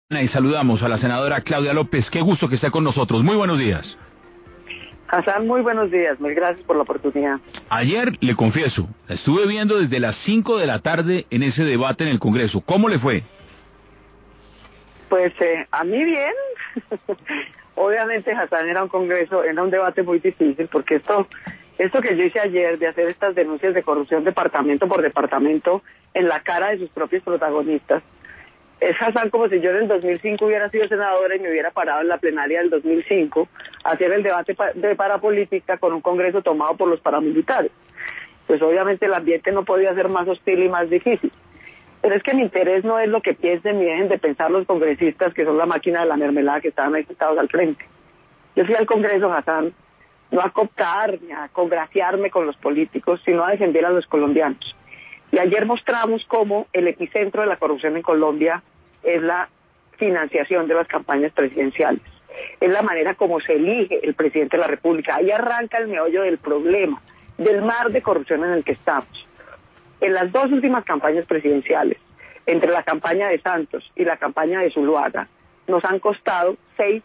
Y saludamos a la senadora Claudia López. Qué gusto que esté con nosotros. Muy buenos días. Hassan, muy buenos días. Mil gracias por la oportunidad. Ayer, le confieso, la estuve viendo desde las 5 de la tarde en ese debate en el Congreso. ¿Cómo le fue? Pues a mí bien. Obviamente, Hassan, era un debate muy difícil, porque esto que yo hice ayer de hacer estas denuncias de corrupción departamento por departamento en la cara de sus propios protagonistas, es, Hassan, como si yo en el 2005 hubiera sido senadora y me hubiera parado en la plenaria del 2005 a hacer el debate de parapolítica con un Congreso tomado por los paramilitares. Pues obviamente el ambiente no podía ser más hostil y más difícil. Pero es que mi interés no es lo que piensen ni dejen de pensar los congresistas, que son la máquina de la mermelada que estaban ahí sentados al frente. Yo fui al Congreso, Hassan, no a cooptar ni a congraciarme con los políticos, sino a defender a los colombianos. Y ayer mostramos cómo el epicentro de la corrupción en Colombia es la financiación de las campañas presidenciales. Es la manera como se elige el presidente de la República. Ahí arranca el meollo del problema, del mar de corrupción en el que estamos. En las dos últimas campañas presidenciales, entre la campaña de Santos y la campaña de Zuluaga, nos han costado 6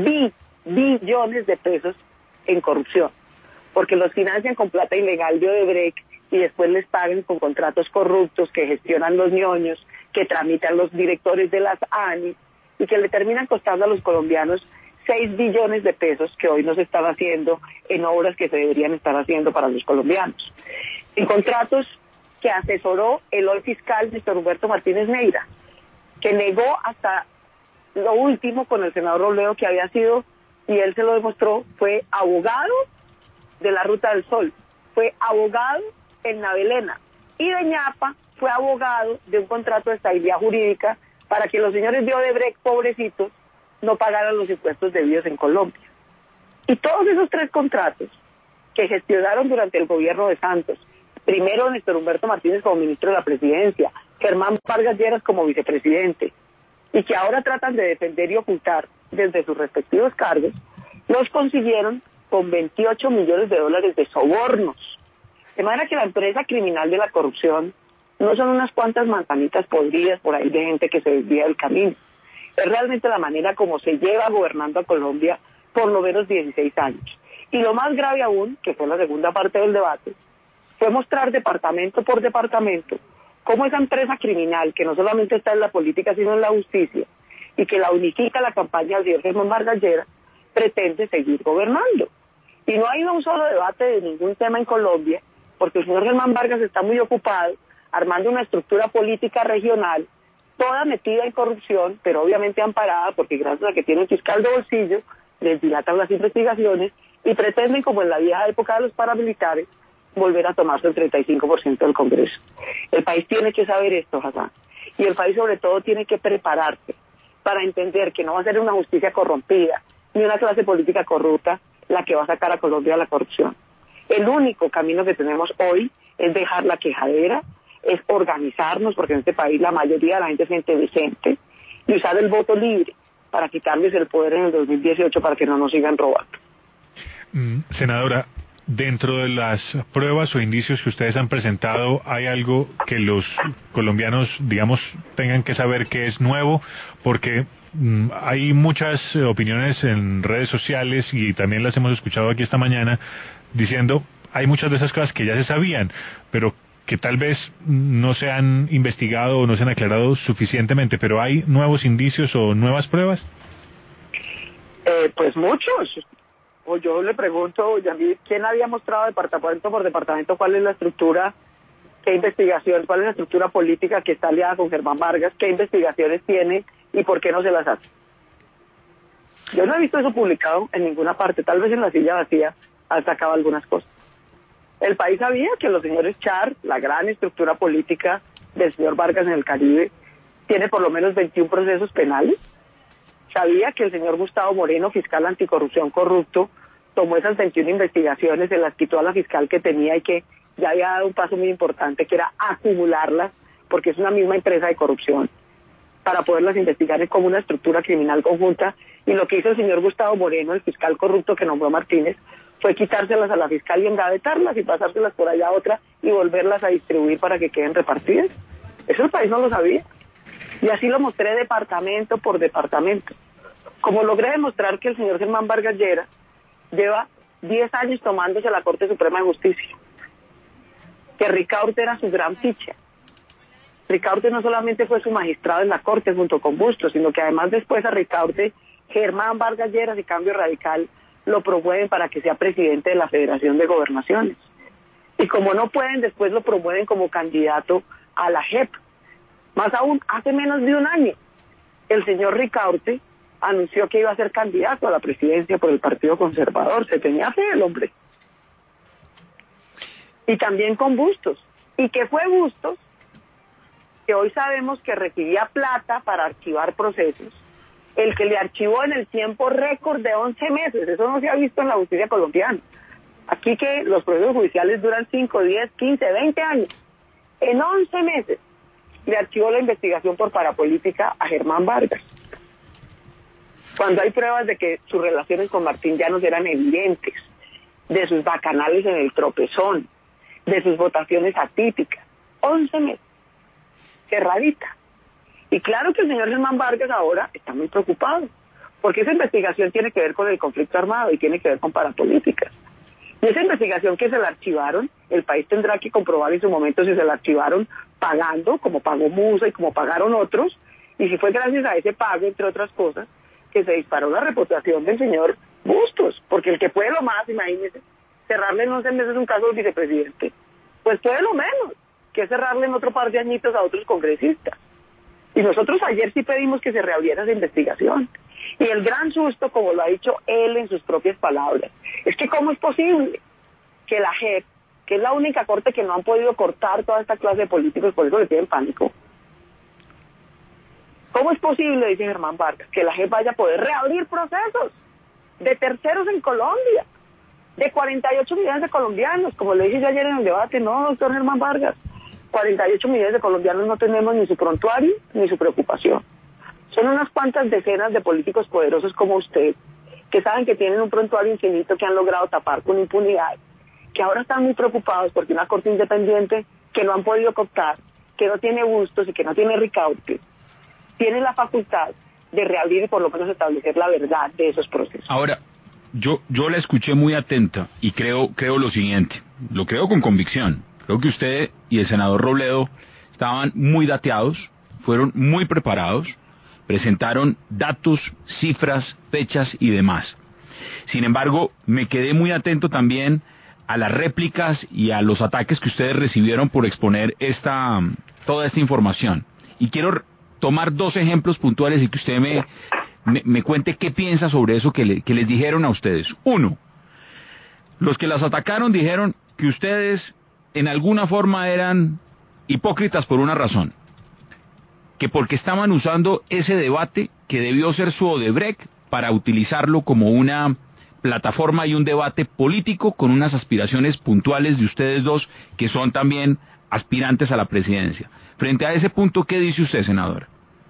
billones de pesos en corrupción, porque los financian con plata ilegal de Odebrecht y después les pagan con contratos corruptos que gestionan los ñoños, que tramitan los directores de las ANI y que le terminan costando a los colombianos 6 billones de pesos que hoy no se están haciendo en obras que se deberían estar haciendo para los colombianos. En contratos que asesoró el hoy fiscal Néstor Humberto Martínez Neira, que negó hasta lo último con el senador Robledo que había sido, y él se lo demostró, fue abogado de la Ruta del Sol, fue abogado en Navelena, y de ñapa fue abogado de un contrato de estabilidad jurídica para que los señores de Odebrecht, pobrecitos, no pagaran los impuestos debidos en Colombia. Y todos esos 3 contratos que gestionaron durante el gobierno de Santos, primero Néstor Humberto Martínez como ministro de la Presidencia, Germán Vargas Lleras como vicepresidente, y que ahora tratan de defender y ocultar desde sus respectivos cargos, los consiguieron con 28 millones de dólares de sobornos. De manera que la empresa criminal de la corrupción no son unas cuantas manzanitas podridas por ahí de gente que se desvía del camino. Es realmente la manera como se lleva gobernando a Colombia por lo menos 16 años. Y lo más grave aún, que fue la segunda parte del debate, fue mostrar departamento por departamento cómo esa empresa criminal, que no solamente está en la política sino en la justicia, y que la unifica la campaña del señor Germán Vargas Lleras, pretende seguir gobernando. Y no ha ido a un solo debate de ningún tema en Colombia, porque el señor Germán Vargas está muy ocupado armando una estructura política regional, toda metida en corrupción, pero obviamente amparada, porque gracias a que tiene un fiscal de bolsillo, les dilatan las investigaciones y pretenden, como en la vieja época de los paramilitares, volver a tomarse el 35% del Congreso. El país tiene que saber esto, Hassan, y el país sobre todo tiene que prepararse para entender que no va a ser una justicia corrompida, ni una clase política corrupta la que va a sacar a Colombia de la corrupción. El único camino que tenemos hoy es dejar la quejadera, es organizarnos, porque en este país la mayoría de la gente es gente decente, y usar el voto libre para quitarles el poder en el 2018 para que no nos sigan robando. Senadora, dentro de las pruebas o indicios que ustedes han presentado, ¿hay algo que los colombianos, digamos, tengan que saber que es nuevo? Porque hay muchas opiniones en redes sociales y también las hemos escuchado aquí esta mañana diciendo, hay muchas de esas cosas que ya se sabían, pero que tal vez no se han investigado o no se han aclarado suficientemente, pero ¿hay nuevos indicios o nuevas pruebas? Pues muchos. O yo le pregunto, ¿quién había mostrado departamento por departamento cuál es la estructura, qué investigación, cuál es la estructura política que está aliada con Germán Vargas, qué investigaciones tiene y por qué no se las hace? Yo no he visto eso publicado en ninguna parte, tal vez en la silla vacía han sacado algunas cosas. El país sabía que los señores Char, la gran estructura política del señor Vargas en el Caribe, tiene por lo menos 21 procesos penales. Sabía que el señor Gustavo Moreno, fiscal anticorrupción corrupto, tomó esas 21 investigaciones, se las quitó a la fiscal que tenía y que ya había dado un paso muy importante, que era acumularlas, porque es una misma empresa de corrupción, para poderlas investigar como una estructura criminal conjunta. Y lo que hizo el señor Gustavo Moreno, el fiscal corrupto que nombró Martínez, fue quitárselas a la fiscal y engavetarlas y pasárselas por allá a otra y volverlas a distribuir para que queden repartidas. Eso el país no lo sabía. Y así lo mostré departamento por departamento. Como logré demostrar que el señor Germán Vargas Lleras lleva 10 años tomándose la Corte Suprema de Justicia, que Ricaurte era su gran ficha. Ricaurte no solamente fue su magistrado en la Corte junto con Bustos, sino que además después a Ricaurte, Germán Vargas Lleras y Cambio Radical lo promueven para que sea presidente de la Federación de Gobernaciones. Y como no pueden, después lo promueven como candidato a la JEP. Más aún, hace menos de un año, el señor Ricaurte anunció que iba a ser candidato a la presidencia por el Partido Conservador. Se tenía fe el hombre. Y también con Bustos. Y que fue Bustos, que hoy sabemos que recibía plata para archivar procesos, el que le archivó en el tiempo récord de 11 meses. Eso no se ha visto en la justicia colombiana. Aquí que los procesos judiciales duran 5, 10, 15, 20 años. En 11 meses le archivó la investigación por parapolítica a Germán Vargas. Cuando hay pruebas de que sus relaciones con Martín Llanos eran evidentes, de sus bacanales en el tropezón, de sus votaciones atípicas. 11 meses. Cerradita. Y claro que el señor Germán Vargas ahora está muy preocupado, porque esa investigación tiene que ver con el conflicto armado y tiene que ver con parapolíticas. Y esa investigación que se la archivaron, el país tendrá que comprobar en su momento si se la archivaron pagando, como pagó Musa y como pagaron otros, y si fue gracias a ese pago, entre otras cosas, que se disparó la reputación del señor Bustos, porque el que puede lo más, imagínese, cerrarle en 11 meses un caso del vicepresidente, pues puede lo menos, que cerrarle en otro par de añitos a otros congresistas. Y nosotros ayer sí pedimos que se reabriera esa investigación. Y el gran susto, como lo ha dicho él en sus propias palabras, es que cómo es posible que la JEP, que es la única corte que no han podido cortar toda esta clase de políticos, por eso le tienen pánico, ¿cómo es posible, dice Germán Vargas, que la JEP vaya a poder reabrir procesos de terceros en Colombia, de 48 millones de colombianos? Como le dije yo ayer en el debate, no, doctor Germán Vargas, 48 millones de colombianos no tenemos ni su prontuario ni su preocupación. Son unas cuantas decenas de políticos poderosos como usted, que saben que tienen un prontuario infinito que han logrado tapar con impunidad, que ahora están muy preocupados porque una corte independiente que no han podido cooptar, que no tiene Bustos y que no tiene Ricaurte, tiene la facultad de reabrir y por lo menos establecer la verdad de esos procesos. Ahora, yo la escuché muy atenta y creo lo siguiente, lo creo con convicción. Creo que usted y el senador Robledo estaban muy dateados, fueron muy preparados, presentaron datos, cifras, fechas y demás. Sin embargo, me quedé muy atento también a las réplicas y a los ataques que ustedes recibieron por exponer toda esta información. Y quiero tomar 2 ejemplos puntuales y que usted me cuente qué piensa sobre eso que les dijeron a ustedes. 1, los que las atacaron dijeron que ustedes en alguna forma eran hipócritas por una razón, que porque estaban usando ese debate que debió ser su Odebrecht para utilizarlo como una plataforma y un debate político con unas aspiraciones puntuales de ustedes dos que son también aspirantes a la presidencia. Frente a ese punto, ¿qué dice usted, senadora?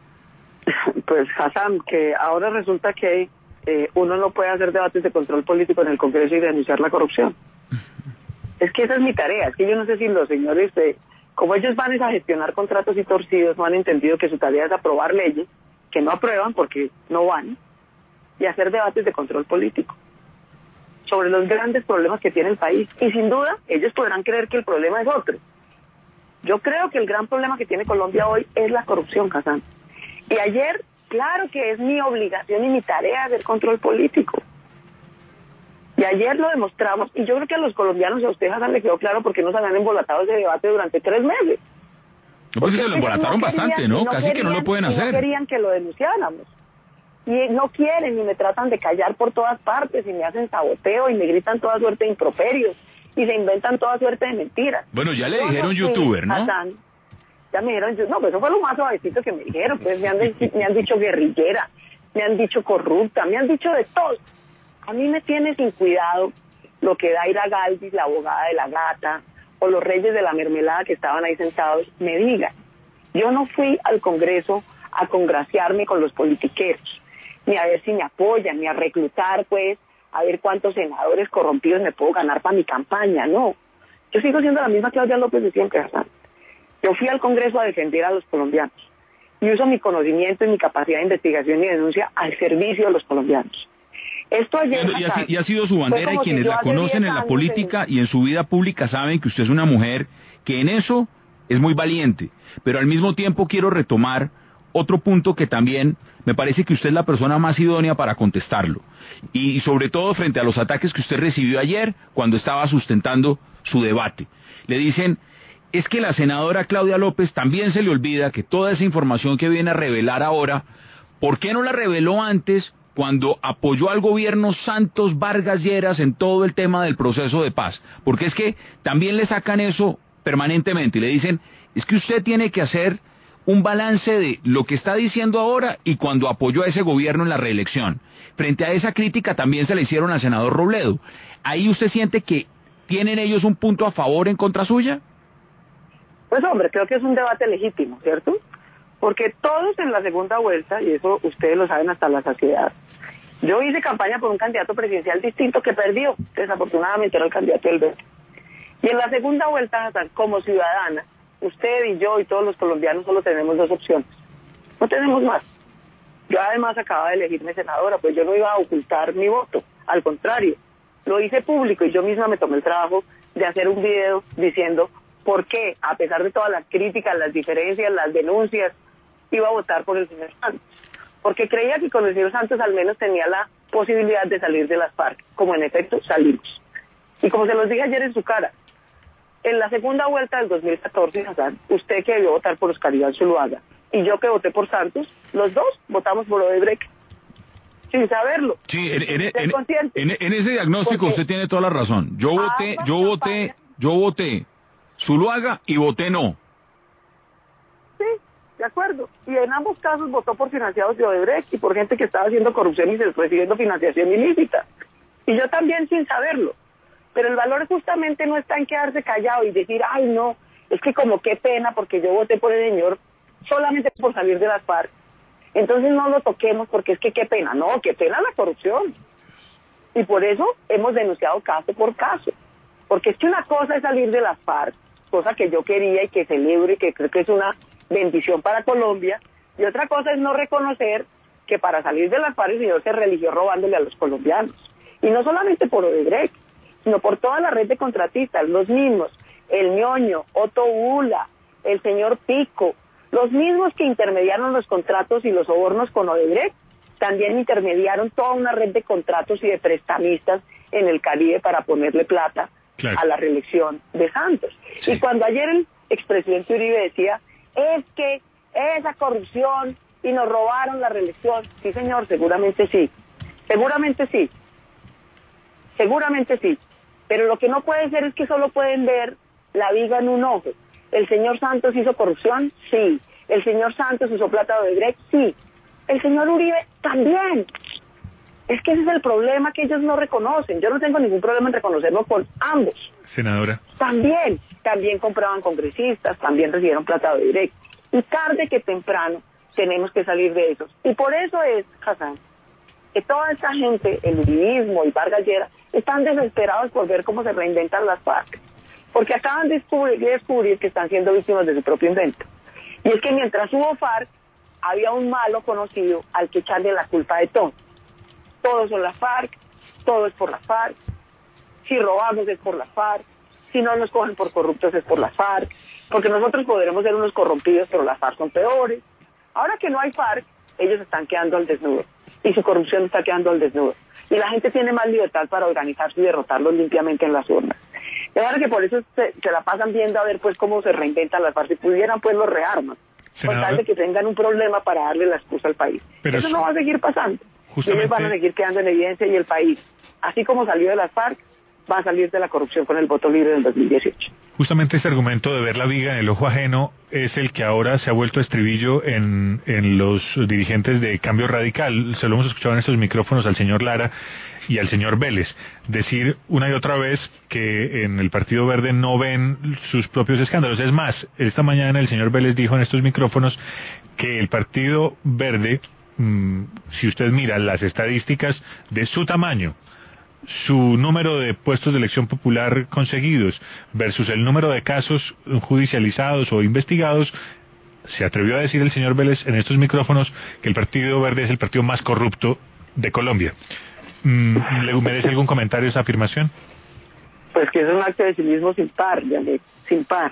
Pues Hassan, que ahora resulta que uno no puede hacer debates de control político en el Congreso y denunciar la corrupción. Es que esa es mi tarea, es que yo no sé si los señores, como ellos van a gestionar contratos y torcidos, no han entendido que su tarea es aprobar leyes que no aprueban porque no van, y hacer debates de control político sobre los grandes problemas que tiene el país. Y sin duda, ellos podrán creer que el problema es otro. Yo creo que el gran problema que tiene Colombia hoy es la corrupción, Hassan. Y ayer, claro que es mi obligación y mi tarea hacer control político. Y ayer lo demostramos, y yo creo que a los colombianos, a usted, Hassan, le quedó claro por qué nos habían embolatado ese debate durante 3 meses. Pues se lo embolataron bastante, ¿no? Casi que no lo pueden hacer. No querían que lo denunciáramos. Y no quieren, y me tratan de callar por todas partes, y me hacen saboteo, y me gritan toda suerte de improperios, y se inventan toda suerte de mentiras. Bueno, ya le dijeron youtuber, ¿no? Hassan, ya me dijeron, no, pues eso fue lo más suavecito que me dijeron, pues me han dicho guerrillera, me han dicho corrupta, me han dicho de todo. A mí me tiene sin cuidado lo que Daira Galvis, la abogada de la gata, o los reyes de la mermelada que estaban ahí sentados, me digan. Yo no fui al Congreso a congraciarme con los politiqueros, ni a ver si me apoyan, ni a reclutar, pues, a ver cuántos senadores corrompidos me puedo ganar para mi campaña, no. Yo sigo siendo la misma Claudia López de siempre, Hassan. Yo fui al Congreso a defender a los colombianos. y uso mi conocimiento y mi capacidad de investigación y denuncia al servicio de los colombianos. Esto ayer, y ha sido su bandera, y quienes la conocen en la política y en su vida pública saben que usted es una mujer que en eso es muy valiente, pero al mismo tiempo quiero retomar otro punto que también me parece que usted es la persona más idónea para contestarlo, y sobre todo frente a los ataques que usted recibió ayer cuando estaba sustentando su debate. Le dicen, es que la senadora Claudia López también se le olvida que toda esa información que viene a revelar ahora, ¿por qué no la reveló antes cuando apoyó al gobierno Santos Vargas Lleras en todo el tema del proceso de paz? Porque es que también le sacan eso permanentemente y le dicen, es que usted tiene que hacer un balance de lo que está diciendo ahora y cuando apoyó a ese gobierno en la reelección. Frente a esa crítica también se le hicieron al senador Robledo. ¿Ahí usted siente que tienen ellos un punto a favor en contra suya? Pues hombre, creo que es un debate legítimo, ¿cierto? Porque todos en la segunda vuelta, y eso ustedes lo saben hasta la saciedad, yo hice campaña por un candidato presidencial distinto que perdió, desafortunadamente era el candidato del verde. Y en la segunda vuelta, como ciudadana, usted y yo y todos los colombianos solo tenemos dos opciones, no tenemos más. Yo además acababa de elegirme senadora, pues yo no iba a ocultar mi voto, al contrario, lo hice público y yo misma me tomé el trabajo de hacer un video diciendo por qué, a pesar de todas las críticas, las diferencias, las denuncias, iba a votar por el señor Santos. Porque creía que con el señor Santos al menos tenía la posibilidad de salir de las FARC, como en efecto salimos. Y como se los dije ayer en su cara, en la segunda vuelta del 2014, usted que debió votar por Oscar Iván Zuluaga, y yo que voté por Santos, los dos votamos por Odebrecht, sin saberlo. Sí, en ese diagnóstico porque usted tiene toda la razón. Yo voté Zuluaga y voté no. Sí, de acuerdo. Y en ambos casos votó por financiados de Odebrecht y por gente que estaba haciendo corrupción y recibiendo financiación ilícita. Y yo también sin saberlo. Pero el valor justamente no está en quedarse callado y decir, ay no, es que como qué pena porque yo voté por el señor solamente por salir de las FARC. Entonces no lo toquemos porque es que qué pena. No, qué pena la corrupción. Y por eso hemos denunciado caso por caso. Porque es que una cosa es salir de las FARC, cosa que yo quería y que celebro y que creo que es una bendición para Colombia, y otra cosa es no reconocer que para salir de las FARC el señor se religió robándole a los colombianos. Y no solamente por Odebrecht, sino por toda la red de contratistas, los mismos, el Ñoño, Otto Ula, el señor Pico, los mismos que intermediaron los contratos y los sobornos con Odebrecht, también intermediaron toda una red de contratos y de prestamistas en el Caribe para ponerle plata a la reelección de Santos. Sí. Y cuando ayer el expresidente Uribe decía, es que esa corrupción y nos robaron la reelección, sí señor, seguramente sí, pero lo que no puede ser es que solo pueden ver la viga en un ojo. ¿El señor Santos hizo corrupción? Sí. ¿El señor Santos usó plata de Odebrecht? Sí. El señor Uribe también. Es que ese es el problema que ellos no reconocen. Yo no tengo ningún problema en reconocerlo con ambos. Senadora. También compraban congresistas, también recibieron plata de Odebrecht. Y tarde que temprano tenemos que salir de esos. Y por eso es, Hassan, que toda esta gente, el uribismo y Vargas Lleras, están desesperados por ver cómo se reinventan las FARC. Porque acaban de descubrir que están siendo víctimas de su propio invento. Y es que mientras hubo FARC, había un malo conocido al que echarle la culpa de todo. Todos son las FARC, todo es por las FARC, si robamos es por las FARC, si no nos cogen por corruptos es por las FARC, porque nosotros podremos ser unos corrompidos, pero las FARC son peores. Ahora que no hay FARC, ellos están quedando al desnudo, y su corrupción está quedando al desnudo. Y la gente tiene más libertad para organizarse y derrotarlos limpiamente en las urnas. De verdad que por eso se la pasan viendo a ver pues cómo se reinventan las FARC. Si pudieran pues los rearman, con tal de que tengan un problema para darle la excusa al país. Pero eso no va a seguir pasando. Y ellos van a seguir quedando en evidencia y el país, así como salió de las FARC, va a salir de la corrupción con el voto libre del 2018. Justamente este argumento de ver la viga en el ojo ajeno es el que ahora se ha vuelto estribillo en los dirigentes de Cambio Radical. Se lo hemos escuchado en estos micrófonos al señor Lara y al señor Vélez decir una y otra vez que en el Partido Verde no ven sus propios escándalos. Es más, esta mañana el señor Vélez dijo en estos micrófonos que el Partido Verde, si usted mira las estadísticas de su tamaño, su número de puestos de elección popular conseguidos versus el número de casos judicializados o investigados, se atrevió a decir el señor Vélez en estos micrófonos que el Partido Verde es el partido más corrupto de Colombia. ¿Le merece algún comentario esa afirmación? Pues que es un acto de cinismo sin par, sin par.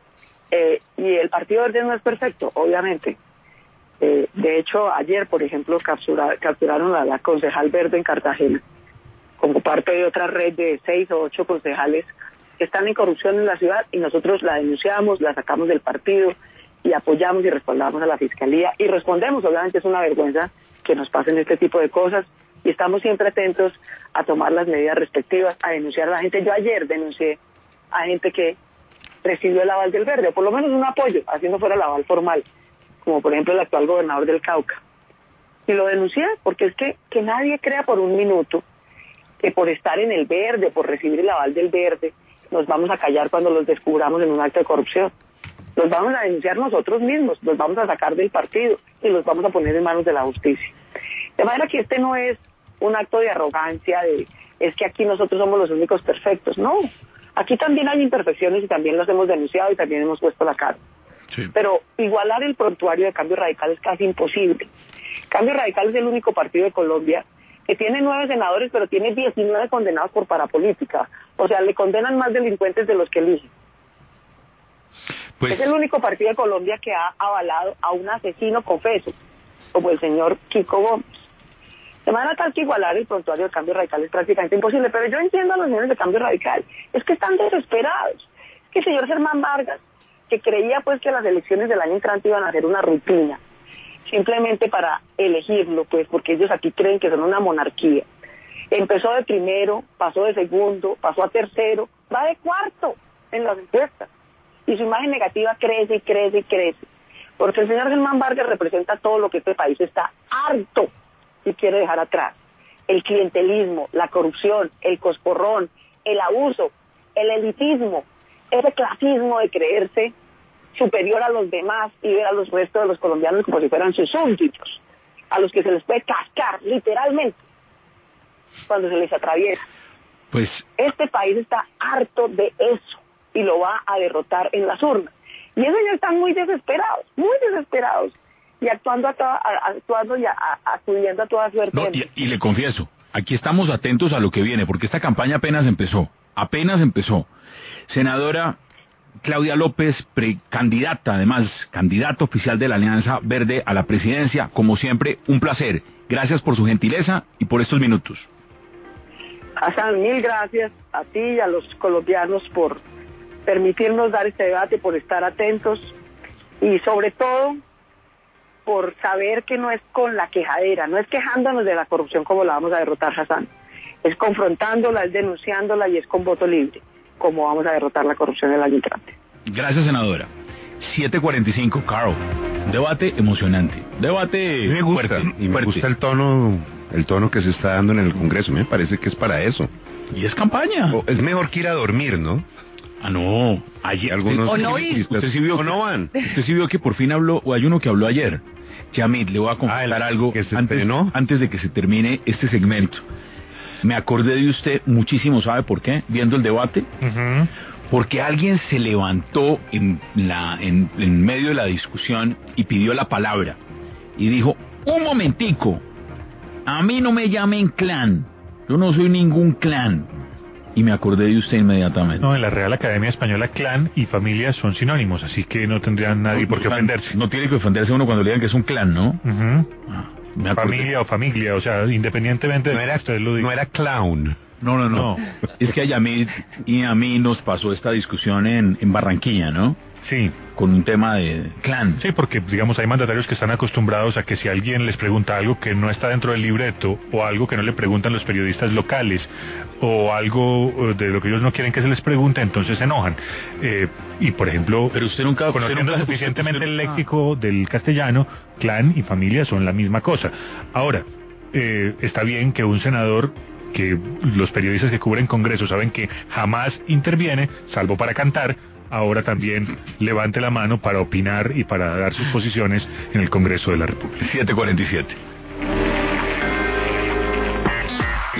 Y el Partido Verde no es perfecto, obviamente. De hecho, ayer, por ejemplo, capturaron a la concejal verde en Cartagena, como parte de otra red de 6 o 8 concejales que están en corrupción en la ciudad, y nosotros la denunciamos, la sacamos del partido y apoyamos y respaldamos a la Fiscalía y respondemos. Obviamente es una vergüenza que nos pasen este tipo de cosas y estamos siempre atentos a tomar las medidas respectivas, a denunciar a la gente. Yo ayer denuncié a gente que recibió el aval del Verde, o por lo menos un apoyo, así no fuera el aval formal, como por ejemplo el actual gobernador del Cauca. Y lo denuncié porque es que nadie crea por un minuto que por estar en el Verde, por recibir el aval del Verde, nos vamos a callar cuando los descubramos en un acto de corrupción. Los vamos a denunciar nosotros mismos, los vamos a sacar del partido y los vamos a poner en manos de la justicia. De manera que este no es un acto de arrogancia, es que aquí nosotros somos los únicos perfectos. No, aquí también hay imperfecciones y también los hemos denunciado y también hemos puesto la cara. Sí. Pero igualar el prontuario de Cambio Radical es casi imposible. Cambio Radical es el único partido de Colombia que tiene 9 senadores, pero tiene 19 condenados por parapolítica. O sea, le condenan más delincuentes de los que eligen. Pues es el único partido de Colombia que ha avalado a un asesino confeso, como el señor Kiko Gómez. De manera tal que igualar el prontuario de Cambio Radical es prácticamente imposible. Pero yo entiendo a los señores de Cambio Radical. Es que están desesperados. Es que el señor Germán Vargas, que creía pues que las elecciones del año entrante iban a ser una rutina, simplemente para elegirlo, pues porque ellos aquí creen que son una monarquía. Empezó de primero, pasó de segundo, pasó a tercero, va de cuarto en las encuestas. Y su imagen negativa crece y crece y crece. Porque el señor Germán Vargas representa todo lo que este país está harto y quiere dejar atrás. El clientelismo, la corrupción, el coscorrón, el abuso, el elitismo, ese clasismo de creerse superior a los demás y ver a los restos de los colombianos como si fueran sus súbditos, a los que se les puede cascar, literalmente, cuando se les atraviesa. Pues este país está harto de eso y lo va a derrotar en las urnas. Y ellos ya están muy desesperados, y actuando y acudiendo a toda suerte. No, y le confieso, aquí estamos atentos a lo que viene, porque esta campaña apenas empezó. Senadora Claudia López, precandidata, además, candidata oficial de la Alianza Verde a la presidencia. Como siempre, un placer. Gracias por su gentileza y por estos minutos. Hassan, mil gracias a ti y a los colombianos por permitirnos dar este debate, por estar atentos y sobre todo por saber que no es con la quejadera, no es quejándonos de la corrupción como la vamos a derrotar, Hassan. Es confrontándola, es denunciándola y es con voto libre como vamos a derrotar la corrupción del año entrante. Gracias, senadora. 7:45, Carl. Debate emocionante. Debate me gusta, fuerte. Y me gusta el tono que se está dando en el Congreso. Me parece que es para eso. Y es campaña. Es mejor que ir a dormir, ¿no? Ah, no. Ayer, algunos usted sí vio no van. Usted sí vio que por fin habló, o hay uno que habló ayer. Yamid, le voy a confesar algo que se antes de que se termine este segmento. Me acordé de usted muchísimo, ¿sabe por qué? Viendo el debate. Uh-huh. Porque alguien se levantó en medio de la discusión y pidió la palabra. Y dijo, un momentico, a mí no me llamen clan, yo no soy ningún clan. Y me acordé de usted inmediatamente. No, en la Real Academia Española clan y familia son sinónimos, así que no tendrían nadie por qué ofenderse. No tiene que ofenderse uno cuando le digan que es un clan, ¿no? Uh-huh. Familia o familia, o sea, independientemente de que ustedes lo digan. No era clown. No. Es que a Yamid y a mí nos pasó esta discusión en Barranquilla, ¿no? Sí. Con un tema de clan. Sí, porque, digamos, hay mandatarios que están acostumbrados a que si alguien les pregunta algo que no está dentro del libreto, o algo que no le preguntan los periodistas locales, o algo de lo que ellos no quieren que se les pregunte, entonces se enojan. Y, por ejemplo, pero usted nunca, conociendo suficientemente el léxico del castellano, clan y familia son la misma cosa. Ahora, está bien que un senador, que los periodistas que cubren Congreso saben que jamás interviene, salvo para cantar, ahora también levante la mano para opinar y para dar sus posiciones en el Congreso de la República. 7:47.